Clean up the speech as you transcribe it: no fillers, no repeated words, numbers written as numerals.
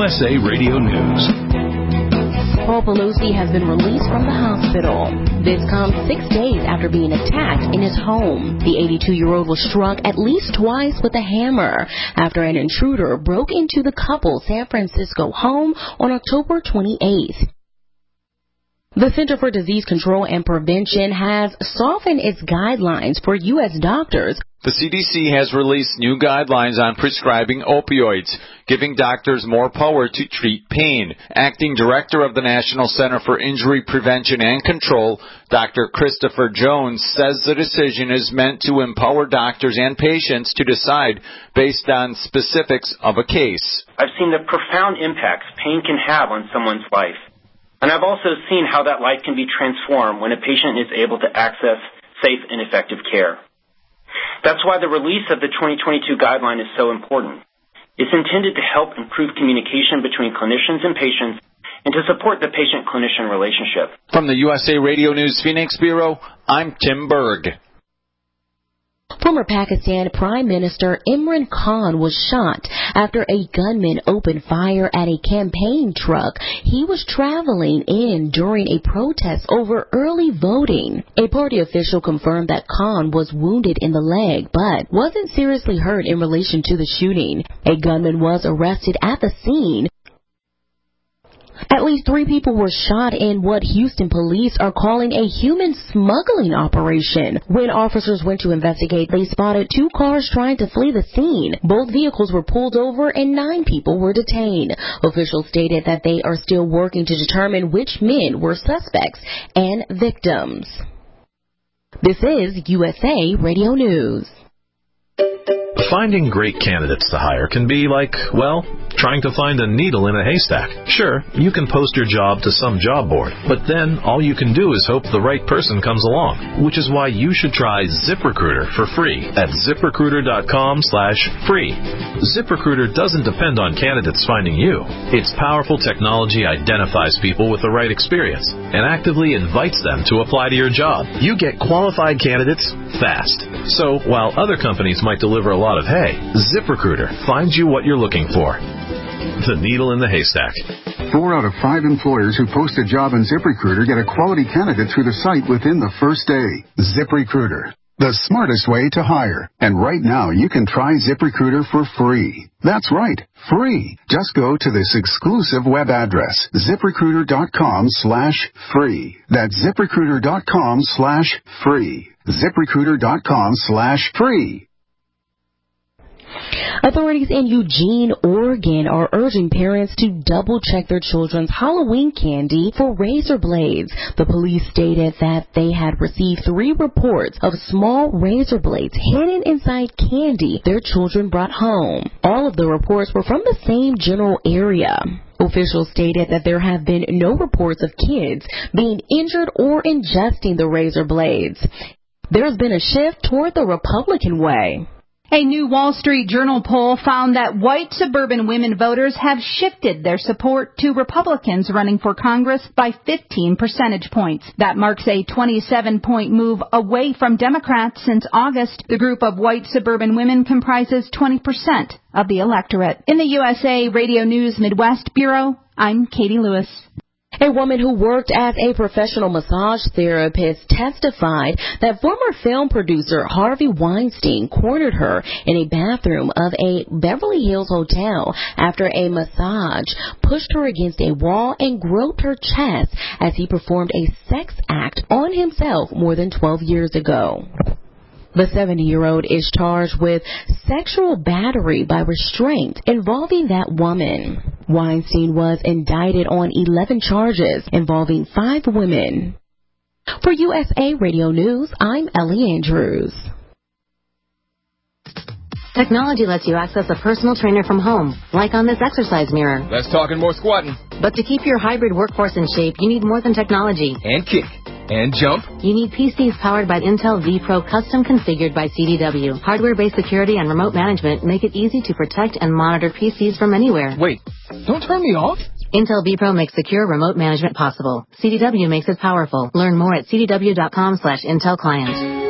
USA Radio News. Paul Pelosi has been released from the hospital. This comes 6 days after being attacked in his home. The 82-year-old was struck at least twice with a hammer after an intruder broke into the couple's San Francisco home on October 28th. The Center for Disease Control and Prevention has softened its guidelines for U.S. doctors. The CDC has released new guidelines on prescribing opioids, giving doctors more power to treat pain. Acting Director of the National Center for Injury Prevention and Control, Dr. Christopher Jones, says the decision is meant to empower doctors and patients to decide based on specifics of a case. I've seen the profound impacts pain can have on someone's life. And I've also seen how that life can be transformed when a patient is able to access safe and effective care. That's why the release of the 2022 guideline is so important. It's intended to help improve communication between clinicians and patients and to support the patient-clinician relationship. From the USA Radio News Phoenix Bureau, I'm Tim Berg. Former Pakistan Prime Minister Imran Khan was shot after a gunman opened fire at a campaign truck he was traveling in during a protest over early voting. A party official confirmed that Khan was wounded in the leg but wasn't seriously hurt in relation to the shooting. A gunman was arrested at the scene. At least 3 people were shot in what Houston police are calling a human smuggling operation. When officers went to investigate, they spotted 2 cars trying to flee the scene. Both vehicles were pulled over and 9 people were detained. Officials stated that they are still working to determine which men were suspects and victims. This is USA Radio News. Finding great candidates to hire can be like, well, trying to find a needle in a haystack. Sure, you can post your job to some job board, but then all you can do is hope the right person comes along, which is why you should try ZipRecruiter for free at ZipRecruiter.com/free. ZipRecruiter doesn't depend on candidates finding you. Its powerful technology identifies people with the right experience and actively invites them to apply to your job. You get qualified candidates fast. So while other companies might deliver a lot of hay, ZipRecruiter finds you what you're looking for. The needle in the haystack. 4 out of 5 employers who post a job in ZipRecruiter get a quality candidate through the site within the first day. ZipRecruiter, the smartest way to hire. And right now, you can try ZipRecruiter for free. That's right, free. Just go to this exclusive web address, ZipRecruiter.com/free. That's ZipRecruiter.com/free. ZipRecruiter.com/free. Authorities in Eugene, Oregon are urging parents to double-check their children's Halloween candy for razor blades. The police stated that they had received 3 reports of small razor blades hidden inside candy their children brought home. All of the reports were from the same general area. Officials stated that there have been no reports of kids being injured or ingesting the razor blades. There's been a shift toward the Republican way. A new Wall Street Journal poll found that white suburban women voters have shifted their support to Republicans running for Congress by 15 percentage points. That marks a 27-point move away from Democrats since August. The group of white suburban women comprises 20% of the electorate. In the USA Radio News Midwest Bureau, I'm Katie Lewis. A woman who worked as a professional massage therapist testified that former film producer Harvey Weinstein cornered her in a bathroom of a Beverly Hills hotel after a massage, pushed her against a wall, and groped her chest as he performed a sex act on himself more than 12 years ago. The 70-year-old is charged with sexual battery by restraint involving that woman. Weinstein was indicted on 11 charges involving 5 women. For USA Radio News, I'm Ellie Andrews. Technology lets you access a personal trainer from home, like on this exercise mirror. Less talking, more squatting. But to keep your hybrid workforce in shape, you need more than technology. And kick. And jump. You need PCs powered by Intel vPro, custom configured by CDW. Hardware-based security and remote management make it easy to protect and monitor PCs from anywhere. Wait, don't turn me off. Intel vPro makes secure remote management possible. CDW makes it powerful. Learn more at cdw.com/Intel Client.